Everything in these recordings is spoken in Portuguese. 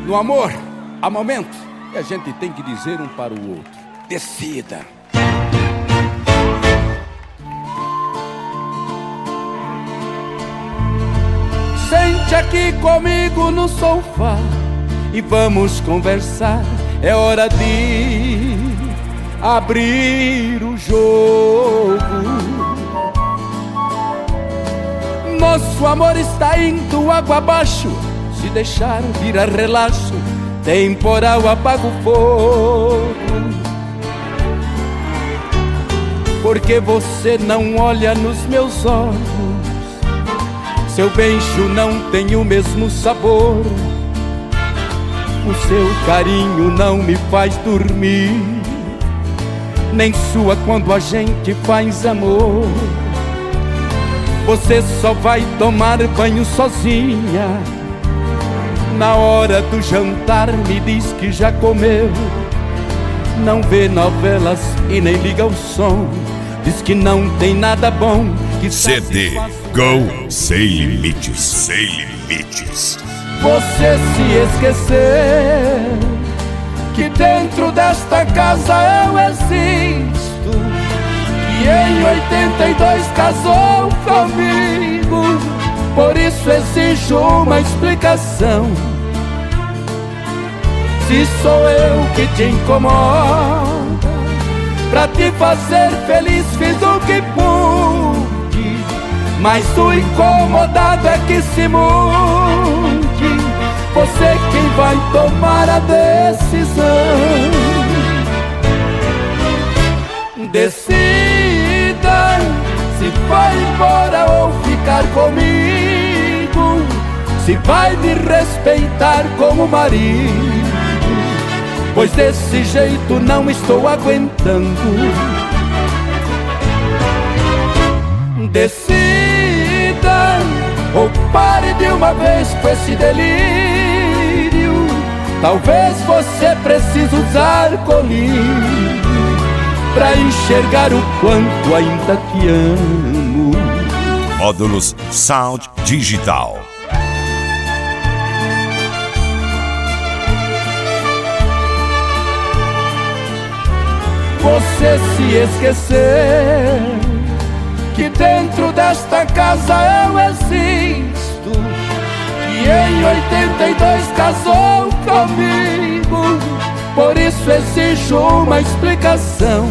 No amor, há momentos que a gente tem que dizer um para o outro: decida. Sente aqui comigo no sofá e vamos conversar. É hora de abrir o jogo. Nosso amor está indo água abaixo. Se deixar virar relaxo, temporal apaga o fogo. Porque você não olha nos meus olhos, seu beijo não tem o mesmo sabor, o seu carinho não me faz dormir, nem sua quando a gente faz amor. Você só vai tomar banho sozinha, na hora do jantar me diz que já comeu. Não vê novelas e nem liga o som, diz que não tem nada bom que CD Go Sem Limites, Sem Limites. Você se esqueceu que dentro desta casa eu existo, que em 82 casou comigo. Por isso exijo uma explicação. Se sou eu que te incomoda, pra te fazer feliz fiz o que pude, mas o incomodado é que se mude. Você quem vai tomar a decisão. Decida se vai embora ou ficar comigo, se vai me respeitar como marido, pois desse jeito não estou aguentando. Decida ou pare de uma vez com esse delírio. Talvez você precise usar colírio pra enxergar o quanto ainda te amo. Módulos Sound Digital. Você se esqueceu que dentro desta casa eu existo, que em 82 casou comigo. Por isso exijo uma explicação.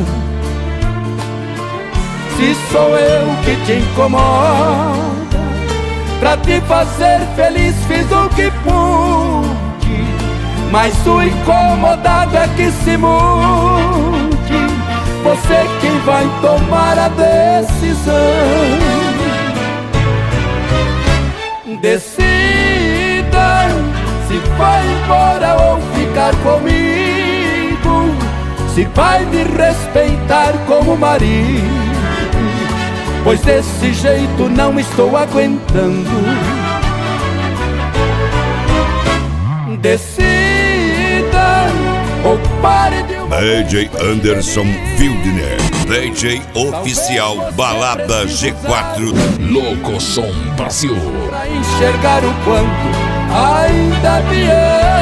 Se sou eu que te incomoda, pra te fazer feliz fiz o que pude, mas o incomodado é que se mude. Você quem vai tomar a decisão. Decida se vai embora ou ficar comigo, se vai me respeitar como marido, pois desse jeito não estou aguentando. Decida ou pare de uma DJ Anderson Wildner, DJ oficial Balada G4, Louco Som Brasil. pra enxergar o quanto ainda me ama.